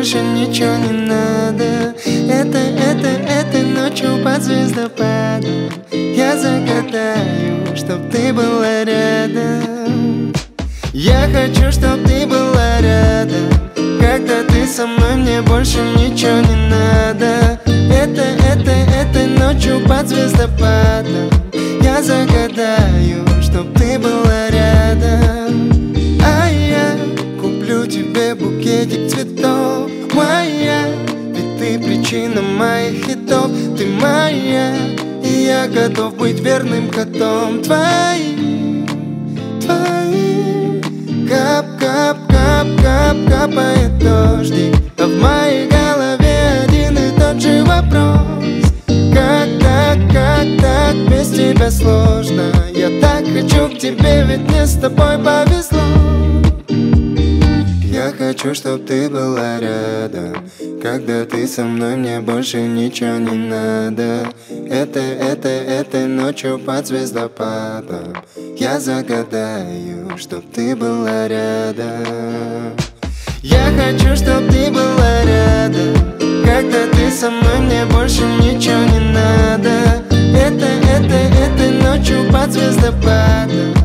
больше ничего не надо. Этой ночью под звездопадом я загадаю, чтоб ты была рядом. Я хочу, чтоб ты была рядом. Когда ты со мной, мне больше ничего не надо. Этой ночью под звездопадом я загадаю, чтоб ты была рядом. А я куплю тебе букетик цветов, моя, ведь ты причина моих хитов. Ты моя, и я готов быть верным котом твоим. Кап, капает дождик, а в моей голове один и тот же вопрос. Как так, без тебя сложно. Я так хочу к тебе, ведь мне с тобой повезло. Я хочу, чтоб ты была рядом. Когда ты со мной, мне больше ничего не надо. Этой ночью под звездопадом я загадаю, чтоб ты была рядом. Я хочу, чтоб ты была рядом. Когда ты со мной, мне больше ничего не надо. Этой ночью под звездопадом